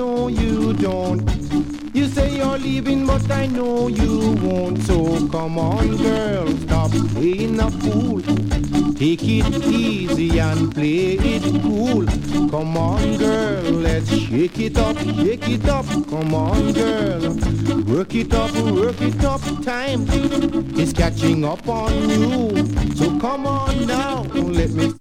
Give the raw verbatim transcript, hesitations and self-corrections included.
know you don't. You say you're leaving, but I know you won't. So come on, girl, stop playing a fool. Take it easy and play it cool. Come on, girl, let's shake it up, shake it up. Come on, girl, work it up, work it up. Time is catching up on you. So come on now, let me